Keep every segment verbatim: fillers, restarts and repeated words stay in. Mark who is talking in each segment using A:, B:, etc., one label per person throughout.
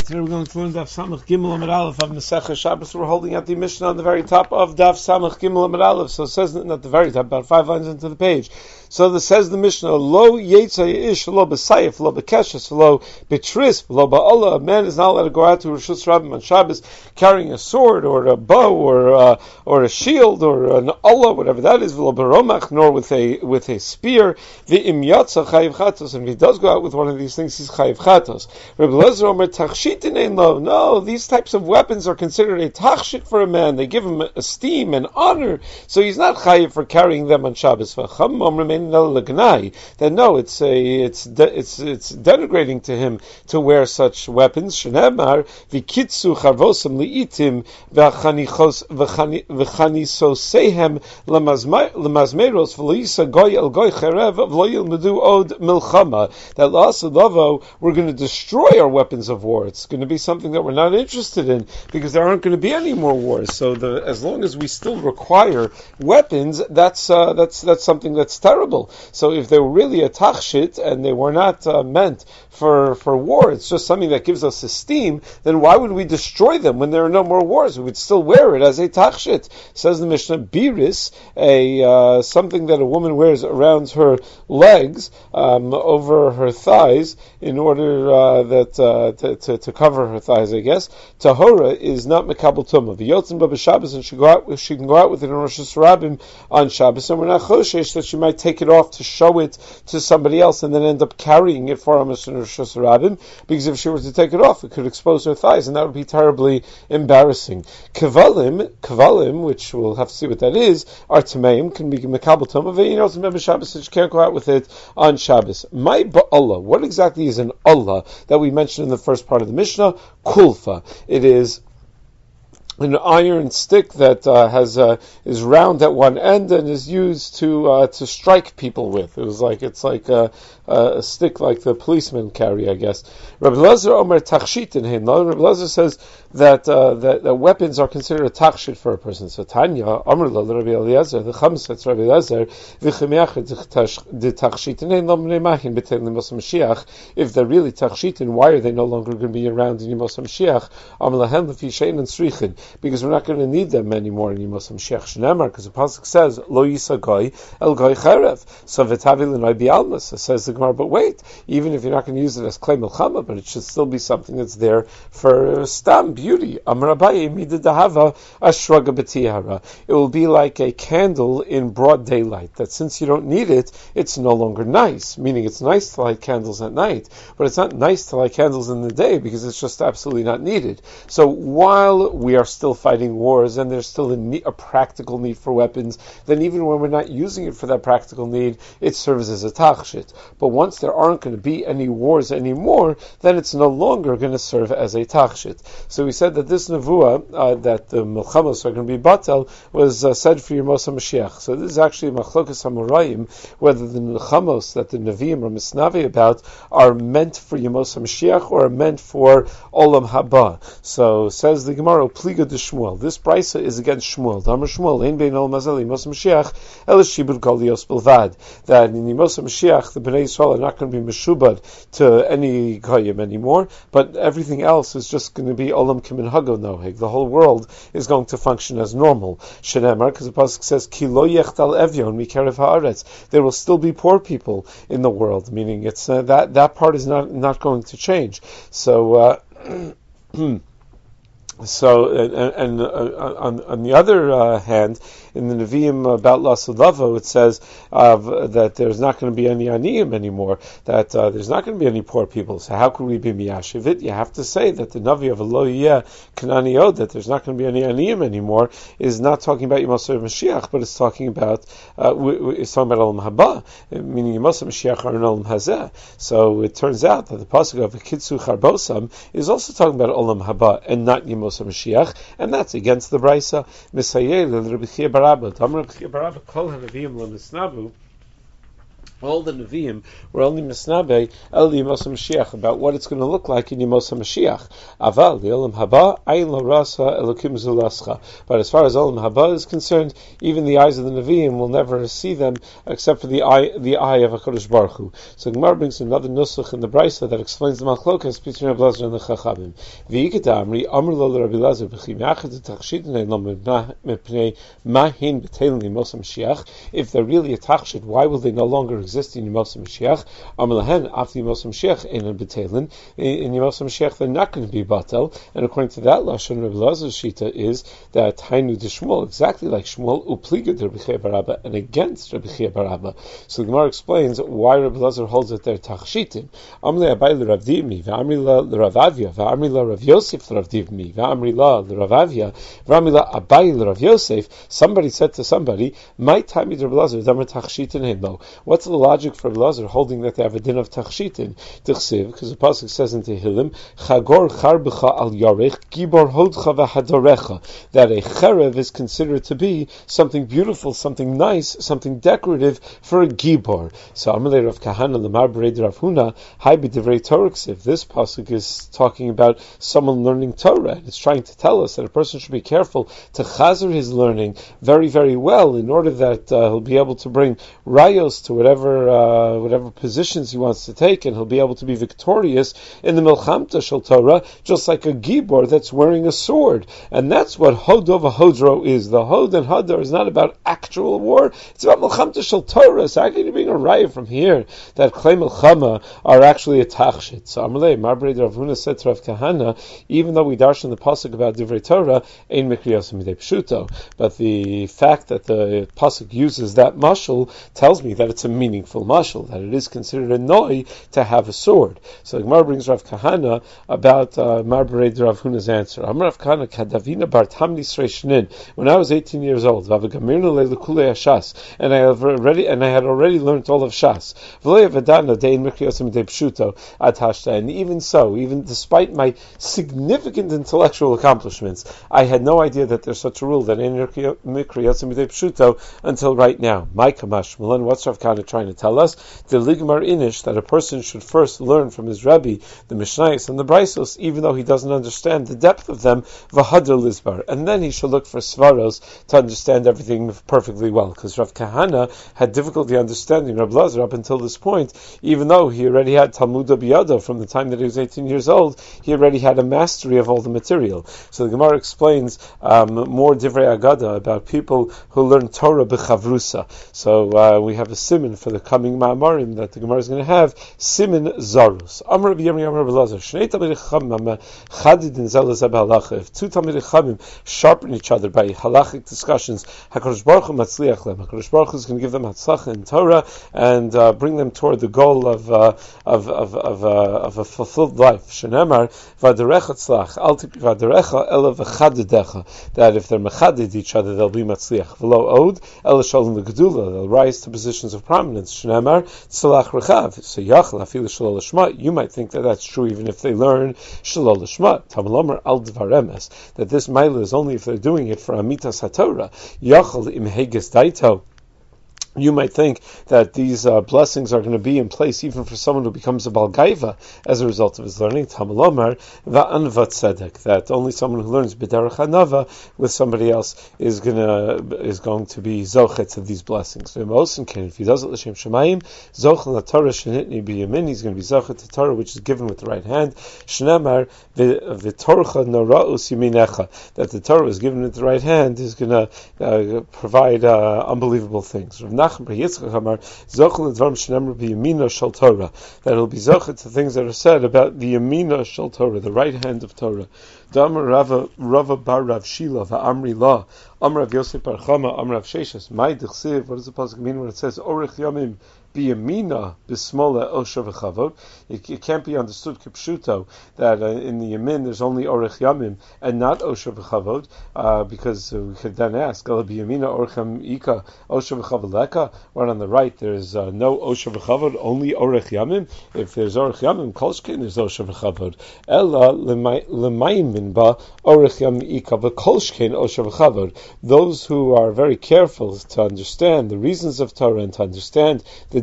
A: Today we're going to learn Daf Samach Gimel Amud Aleph of Masechah Shabbos. We're holding at the Mishnah on the very top of Daf Samach Gimel Amud Aleph. So it says, not at the very top, about five lines into the page. So this says the Mishnah, Lo Yetzay Ish, Lo B'Sayif, Lo B'Keshes, Lo B'Tris, Lo Ba'Allah. A man is not allowed to go out to Rishus Rabbim on Shabbos carrying a sword or a bow or uh, or a shield or an Allah, whatever that is, Lo B'Romach, nor with a with a spear. V'Im Yatza Chayiv Chatos. And if he does go out with one of these things, he's Chayiv Chatos. Rebbe Lezer Omer Tachshitin Ein Lo. No, these types of weapons are considered a tachshit for a man. They give him esteem and honor, so he's not chayiv for carrying them on Shabbos. That no, it's a it's de, it's it's denigrating to him to wear such weapons. Shenemar v'kitzu charvosam liitim v'chanichos v'chanisosehem lemazmeros v'loisa goy el goy cherev v'lo yilmedu od milchama. That la'asadavo, we're going to destroy our weapons of war. It's going to be something that we're not interested in because there aren't going to be any more wars. So the, as long as we still require weapons, that's uh, that's that's something that's terrible. So if they were really a tachshit and they were not uh, meant for for war, it's just something that gives us esteem, then why would we destroy them when there are no more wars? We would still wear it as a tachshit. Says the Mishnah, biris, a uh, something that a woman wears around her legs, um, over her thighs, in order uh, that uh, to, to to cover her thighs, I guess. Tahora is not mekabel tumah. V'yotzin ba b'Shabbos, and she go out. She can go out with it in Rosh Hashanah on Shabbos, and we're not choshesh that she might take it off to show it to somebody else, and then end up carrying it for Amos in Rosh Hashanah. Because if she were to take it off, it could expose her thighs, and that would be terribly embarrassing. Kavalim, kavalim, which we'll have to see what that is, are tameim, can be mekabel tumah. V'yotzin ba b'Shabbos, and she can't go out with it on Shabbos. My ba'Allah, what exactly is an Allah that we mentioned in the first part of the Mishnah? Kulfa. It is an iron stick that uh, has uh, is round at one end and is used to uh, to strike people with. It was like it's like a, a stick like the policemen carry, I guess. Rabbi Lezer Omer Tachshit in him. Rabbi Lezer says that, uh, that that weapons are considered a tachshit for a person. So Tanya Omer La Rabbi Eliezer, the Chamsatz Rabbi Lezer, v'chemiach the Tachshit in him. If they're really tachshitin, why are they no longer going to be around in Yemos HaMashiach? Amar lahem l'fi shein and srichin. Because we're not going to need them anymore in Yemos HaMashiach. Shneimar, because the pasuk says lo yisa goy el goy cherev. So v'tavi l'noi bi'almas. It says the Gemara, but wait, even if you're not going to use it as klei milchama, but it should still be something that's there for stam beauty. Amar Abaye mida dahava ashraga b'tihara. It will be like a candle in broad daylight. That since you don't need it, it's no longer nice. Meaning it's nice to light candles at night, but it's not nice to light candles in the day because it's just absolutely not needed. So while we are still fighting wars and there's still a, need, a practical need for weapons, then even when we're not using it for that practical need, it serves as a tachshit. But once there aren't going to be any wars anymore, then it's no longer going to serve as a tachshit. So we said that this nevuah, uh, that the milchamos are going to be batel, was uh, said for Yemos HaMashiach. So this is actually machlokas hamorayim, whether the milchamos that the Nevi'im are misnavi about are meant for Yemos HaMashiach or are meant for Olam Haba. So says the Gemara, Pliga de Shmuel. This brisa is against Shmuel. Damar Shmuel, ein bein Olam Hazeh Yemos HaMashiach, el shibud kol yos bilvad. That in Yemos HaMashiach, the Bnei Yisrael are not going to be meshubad to any goyim anymore, but everything else is just going to be Olam Kiminhago Noheg. The whole world is going to function as normal. Shenemar, because the pasuk says, Ki lo yechtal evyon mikerev haaretz. There will still be poor people in the world, meaning it's uh, that that part is not not going to change. So. Uh, So, and, and uh, on, on the other uh, hand, in the Nevi'im about Lasudavo, it says uh, that there's not going to be any Aniyim anymore, that uh, there's not going to be any poor people. So how could we be Miyashivit? You have to say that the Navi of Lo Yeh Kananiod, that there's not going to be any Aniyim anymore, is not talking about Yemos HaMashiach, but it's talking about uh, it's talking about Olam Haba, meaning Yemos HaMashiach are in Olam Hazeh. So it turns out that the pasuk of Kitzu Charbosam is also talking about Olam Haba and not Yemos HaMashiach, and that's against the Brisa. Misayel Rabbi Chia Barabba, Tam Rabbi Chia Barabba, Kol HaNeviim LaMisnavu. all the Nevi'im were only misnabe el Yemos HaMashiach, about what it's going to look like in Yemos HaMashiach. Aval, the Olam Haba, ayin lo rasa elokim zulascha. But as far as Olam Haba is concerned, even the eyes of the Nevi'im will never see them except for the eye, the eye of HaKadosh Baruch Hu. So Gemara brings another nusach in the Brisa that explains the machlokas between Rabbi Lazar and the Chachamim. V'yiketa amri, amr lo Rabbi Lazar, b'chim yachad t'achshit ne'lo mepnei mahin b'teilin Yemos HaMashiach. If they're really a tachshit, why will they no longer exist in Yemos HaMashiach? Amalahen, after Yemos HaMashiach, Einan B'Teilin. In Yemos HaMashiach, they're not going to be Batel. And according to that Lashon, Rabbi Lazar's Shita is that Hainu de Shmuel, exactly like Shmuel, Upliga de Rabbi Chia bar Abba, and against Rabbi Chia bar Abba. So the Gemara explains why Rabbi Lazar holds that they're Tachshitim. Amle Abai l'Rav Divmi, v'Amri la l'Rav Avia, v'Amri la Rav Yosef l'Rav Divmi, v'Amri la l'Rav Avia, v'Amri la Abai l'Rav Yosef. Somebody said to somebody, my time is Rabbi Lazar, Damar Tachshitin Himbo. What's the logic for Rabbi Lazar holding that they have a din of Tachshitin? Tichsiv, because the pasuk says in Tehillim, Chagor charbecha al yarech, gibor hodcha v'hadorecha, that a cherev is considered to be something beautiful, something nice, something decorative for a gibor. So Amalei Rav Kahana lemar b'rei Rav Huna, hai b'divrei Torah ksiv. This pasuk is talking about someone learning Torah, and it's trying to tell us that a person should be careful to chazer his learning very, very well, in order that uh, he'll be able to bring rayos to whatever uh, whatever positions he wants to take, and he'll be able to be victorious in the Milchamta Shel Torah, just like a gibor that's wearing a sword. And that's what Hodov Hodro is. The Hod and Hadar is not about actual war, it's about Milchamta Shel Torah. So how can you bring a raya from here that Klei Milchama are actually a tachshit? So Amalei, Marbrei Rav Huna said to Rav Kahana, even though we darshan the pasuk about Divrei Torah, ein mikriyos midei pshuto, but the fact that the pasuk uses that mashal tells me that it's a meaningful mashal, that it is considered a noi to have a sword. So the Gemara brings Rav Kahana about uh, Marbered Rav Huna's answer. Amar Rav Kahana kadavina bar tamni sreishnin. When I was eighteen years old, v'avagamirnu le'lekulei Shas, and I have already and I had already learned all of Shas. V'lo yavadana dein mikriyosim de pshuto atashta. And even so, even despite my significant intellectual accomplishments, I had no idea that there's such a rule that in mikriyosim de pshuto until right now. My kamash Milan, what's Rav Kahana trying to tell us? The ligmar inish, that a person should first learn from his Rebbe the Mishnayos and the Braisos, even though he doesn't understand the depth of them, v'hadar lizbar, and then he should look for svaros to understand everything perfectly well. Because Rav Kahana had difficulty understanding Rav Lazar up until this point, even though he already had Talmud Biyado from the time that he was eighteen years old. He already had a mastery of all the material. So the Gemara explains um, more divrei agada about people who learn Torah b'chavrusa. So uh, we have a siman for the coming ma'amarim that the Gemara is going to have, siman zarus. Amar Rabbi Yirmiyah Amar Rabbi Lazar, Shnei Talmidei Chachamim chadid in zelas halacha. If two Talmidei Chachamim sharpen each other by halachic discussions, HaKadosh Baruch Hu matzliach them. HaKadosh Baruch Hu is going to give them hatzlacha in Torah and uh, bring them toward the goal of uh, of of of, uh, of a fulfilled life. Shenemar v'aderecha tzlach al tipi v'aderecha ela v'chadedecha. That if they're mechaded each other, they'll be matzliach. V'lo od ela shalom l'gedula. They'll rise to positions of prominence. Shenemar tzlach rechav. So yachal afilu shalol lishma. You might think that that's true even if they learn shalol lishma. Tamalomer al dvaremes. That this maila is only if they're doing it for amitas haTorah. Yachal im heges daito. You might think that these uh, blessings are going to be in place even for someone who becomes a balgaiva as a result of his learning. Tamalomar va'anvat tzedek, that only someone who learns b'derech hanava with somebody else is going to is going to be zochet to these blessings. If he does it l'shem shemayim, zochel laTorah shenitni biyamin, he's going to be zochet to Torah which is given with the right hand. Shnemar v'torcha noraus yiminecha, that the Torah is given with the right hand is going to uh, provide uh, unbelievable things. That it'll be zochet to things that are said about the yamina shel Torah, the right hand of Torah. Damar Rava Rava bar Rav Shila va'amri la Amar Rav Yosef bar Chama Amar Rav Sheshes. My dichsiv. What does the pasuk mean when it says orich yamim biyamina bismola osher v'chavod? It can't be understood kipshuto that uh, in the yamin there's only orich yamim and not osher v'chavod, uh, because uh, we could then ask ala biyamina orichem ika osher v'chavod leka. Right on the right there's uh, no osher v'chavod, only orich yamim. If there's orich yamim kolshkin there's osher v'chavod. Ella lemayim ba orich yamim ika v'kolshkin osher v'chavod. Those who are very careful to understand the reasons of Torah and to understand the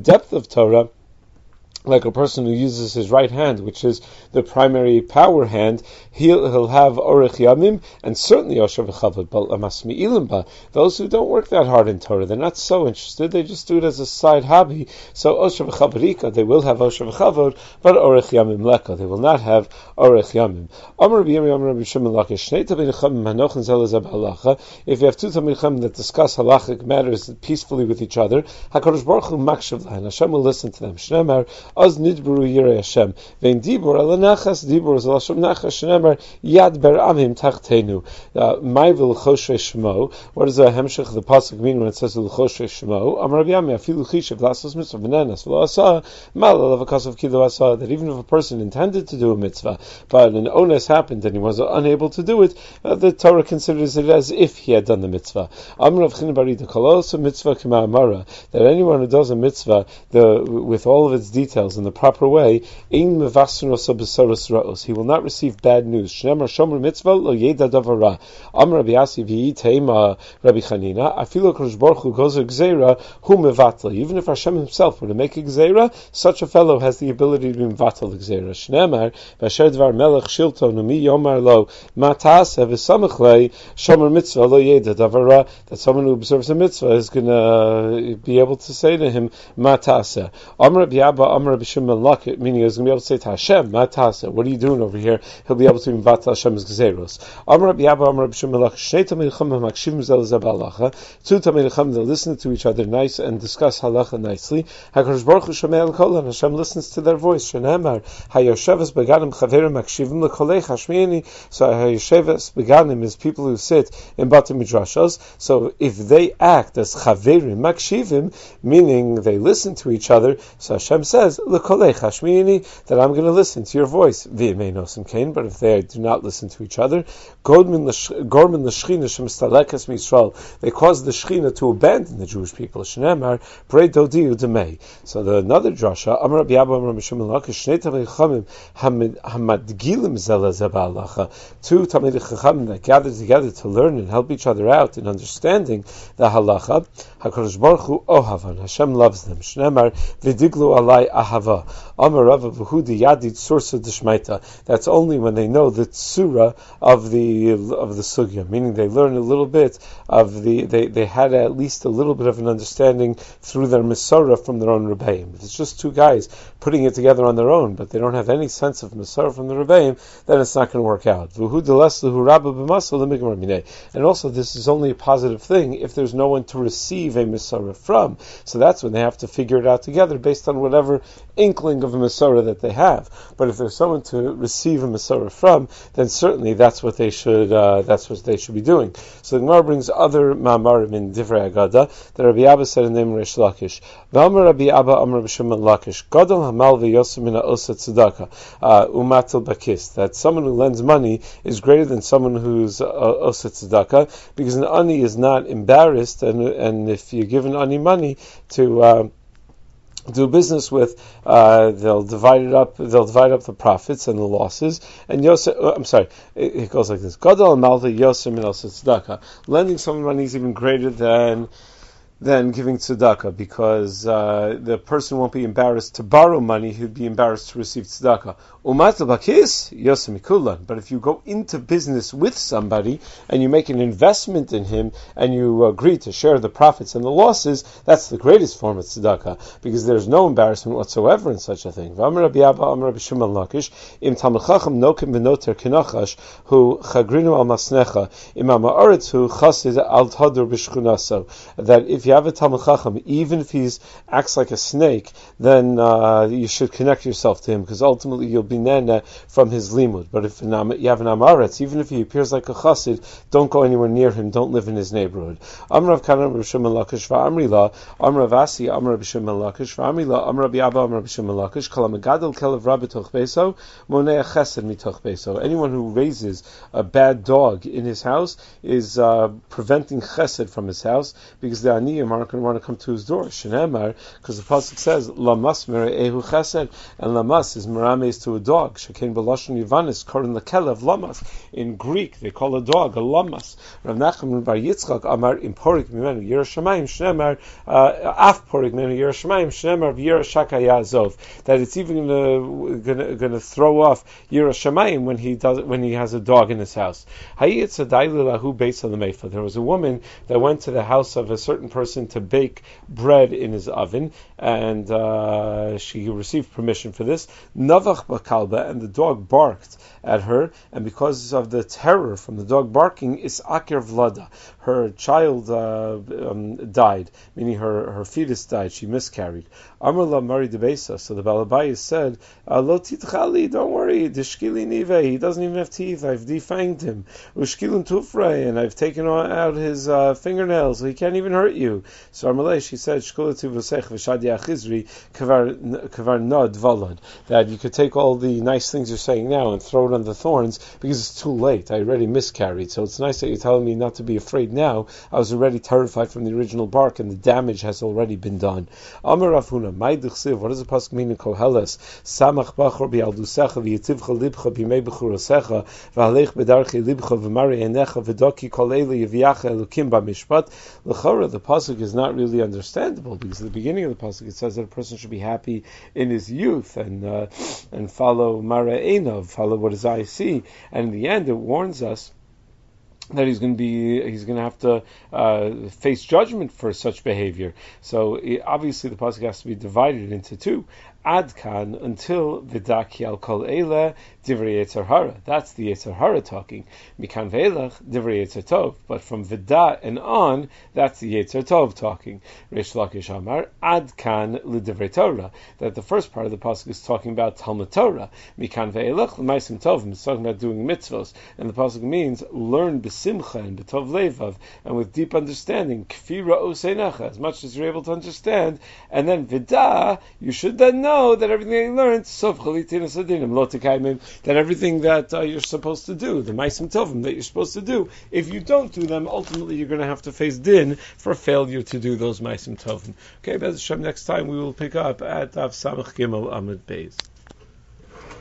A: depth of Torah, like a person who uses his right hand, which is the primary power hand, he'll, he'll have orech yamim, and certainly osher v'chavod, but amasmi ilimba. Those who don't work that hard in Torah, they're not so interested, they just do it as a side hobby. So osher v'chavodika, they will have osher v'chavod, but orech yamim leka, they will not have orech yamim. Amar Rabbi Yirmiyah, Amar Rabbi Shimon Lakish, Shnei Talmidei Chachamim hanochen zel lezel b'halacha. If you have two Talmidei Chachamim that discuss halachic matters peacefully with each other, HaKadosh Baruch Hu makshav lahen, Hashem will listen to them. Shneimar Az nidburu yirei Hashem. Vein dibur ala nachas, dibur zal Hashem nachas, shneimar yad ber amim tachtenu. Ma'ivil choshrei shmo. What does the hemshech of the pasuk mean when it says l'choshrei shmo? Amar Rabbi Yami, afilu chishav lasos mitzvah v'nenas v'lo asa, mal alav akasav kilu asa, that even if a person intended to do a mitzvah, but an onus happened and he was unable to do it, uh, the Torah considers it as if he had done the mitzvah. Amar Rav China bar Yida, kol osa mitzvah k'ma amara, that anyone who does a mitzvah the, with all of its details in the proper way, ein mevasrin osa b'soros ra'os, he will not receive bad news. Shneimar shomer mitzvah lo yeda davar ra. Amar Rabbi Yasi v'yi teima Rabbi Chanina, afilu HaKadosh Baruch Hu goes a gzeira hu mevatla. Even if Hashem himself were to make a gzeira, such a fellow has the ability to be mevatel the gzeira. Shneimar v'asher dvar melech shilton umi yomar lo matase v'samach lei shomer mitzvah lo yeda davar ra, that someone who observes a mitzvah is going to be able to say to him matase. Amar Rabbi Abba, Amar Rabbi Shimon Lakish, meaning he's going to be able to say to Hashem, matase, what are you doing over here? He'll be able to mevatel Hashem's gzeros. Amar Rabbi Abba, Amar Rabbi Shimon Lakish, Shnei Talmidei Chachamim makshivim zel lezel b'halacha. Two Talmidei Chachamim that listen to each other nice and discuss halacha nicely. HaKadosh Baruch Hu shomei al kol, and Hashem listens to their voice. Shneimar hayosheves beganim chaverim makshivim lekolei hashmieni. So hayosheves beganim is people who sit in Bate Midrashos. So if they act as chaverim makshivim, meaning they listen to each other, so Hashem says lekolei hashmieni, that I'm going to listen to your voice. V'imei nosim kain, but if they do not listen to each other, gormin l'shchina shemistalekas miYisrael, they cause the Shechina to abandon the Jewish people. Shneimar brei dodiu demei. So the another drasha, Amar Rabbi Abba, Amar Rabbi Shimon Lakish, Shnei Talmidei Chachamim hamadgilim zel lezel b'halacha. Two Talmidei Chachamim that gather together to learn and help each other out in understanding the halacha. HaKadosh Baruch Hu ohavan, Hashem loves them. Shneimar v'diglu alai ahava. Amar Rava v'hu diyadid sursa d'shmaita. That's only when they know the tzura of the of the sugya, meaning they learn a little bit of the, they, they had at least a little bit of an understanding through their Masorah from their own Rebbeim. If it's just two guys putting it together on their own, but they don't have any sense of Masorah from the Rebbeim, then it's not going to work out. And also this is only a positive thing if there's no one to receive a Masorah from. So that's when they have to figure it out together based on whatever inkling of a Masorah that they have. But if there's someone to receive a Masorah from, then certainly that's what they should uh, that's what they should be doing. So the Gemara brings other ma'amarim in Divrei Agada that Rabbi Abba said in the name of Reish Lakish. V'amar Rabbi Abba Amar Rabbi Shimon Lakish, Gadol hamal v'yosem min ha'osa tzedakah umatel bakis, that someone who lends money is greater than someone who's uh, osa tzedakah, because an ani is not embarrassed, and and if you give an ani money to uh, do business with, uh, they'll divide it up. They'll divide up the profits and the losses. And Yosef, uh, I'm sorry, it, it goes like this: Gadol malva Yosef min osa tzedakah. Lending someone money is even greater than than giving tzedakah, because uh, the person won't be embarrassed to borrow money; he'd be embarrassed to receive tzedakah. Umatel bakis Yosef mikulan. But if you go into business with somebody and you make an investment in him and you agree to share the profits and the losses, that's the greatest form of tzedakah, because there's no embarrassment whatsoever in such a thing. V'amar Rabbi Abba, Amar Rabbi Shimon Lakish, im talmid chacham nokim v'noter kinachash hu chagrinu al masnecha im ha'ma'aretz hu chasid al tadur b'shchunaso. That if you have a talmid chacham, even if he acts like a snake, then uh, you should connect yourself to him, because ultimately you'll be nana from his limud. But if you have an amaretz, even if he appears like a chassid, don't go anywhere near him, don't live in his neighborhood. Amrav Kana Rabbi Shimon Lakish va'amrila, Amrav Asi, Amrav Rabbi Shimon Lakish va'amrila, Amrav Rabbi Abba, Amrav Rabbi Shimon Lakish, Kol ha'megadol kelev ra b'toch beso, monei chesed mitoch beso. Anyone who raises a bad dog in his house is uh, preventing chesed from his house, because the ani Goyim aren't going to want to come to his door. Shenemar, because the pasuk says lamas ehu chesed, and lamas is merames to a dog. Shekein b'lashon Yavanis korin lekelev lamas. In Greek, they call a dog a lamas. Rav Nachman bar Yitzchak amar im porik mimenu Yerushalayim shenemar af porik mimenu Yerushalayim shenemar v'Yerashaka Yazov. That it's even going to throw off Yerushalayim when he does when he has a dog in his house. There was a woman that went to the house of a certain person to bake bread in his oven, and uh, she received permission for this. Navach bakalba, and the dog barked at her, and because of the terror from the dog barking, is akir vlada. Her child uh, um, died, meaning her, her fetus died. She miscarried. Amar la Mari de Besa. So the Balabayas said, "Lo titchali, don't worry. Dishkili nive. He doesn't even have teeth. I've defanged him. Ushkilun tufrei, and I've taken out his uh, fingernails. So he can't even hurt you." So Armalei, she said, "Shkulatu v'sech v'shadi achizri kavar kavar nod valad." That you could take all the nice things you're saying now and throw it on the thorns because it's too late. I already miscarried. So it's nice that you're telling me not to be afraid now. I was already terrified from the original bark, and the damage has already been done. Amar Rafuna, my dichsiv. What does the pasuk mean in Koheles? Samach bachor bi'aldusecha v'yitivcha libcha b'mei b'churosecha v'halech b'darchi libcha v'mari enecha v'doki kol eile yivyacha elukim b'mishpat. L'chora, the pasuk is not really understandable because at the beginning of the pasuk it says that a person should be happy in his youth and uh, and follow mara enov, follow what his eyes see, and in the end it warns us that he's going to be, he's going to have to uh, face judgment for such behavior. So obviously the pasuk has to be divided into two. Adkan, until Vidaki al kol eile divrei Yetzer Hara. That's the Yetzer Hara talking. Mikan ve'elach divrei Yetzer Tov. But from Vida and on, that's the Yetzer Tov talking. Reish Lakish Amar Adkan l'divrei Torah. That the first part of the pasuk is talking about Talmud Torah. Mikan ve'elach l'maisim tovim. It's talking about doing mitzvos, and the pasuk means learn b'simcha and b'tov levav, and with deep understanding. Kfira oseinecha, as much as you're able to understand, and then Vida, you should then know that everything you learned, that everything that uh, you're supposed to do, the maisim tovim that you're supposed to do, if you don't do them, ultimately you're going to have to face din for failure to do those maisim tovim. Okay, Bez Hashem, next time we will pick up at Av Samach Gimel Amud Beis.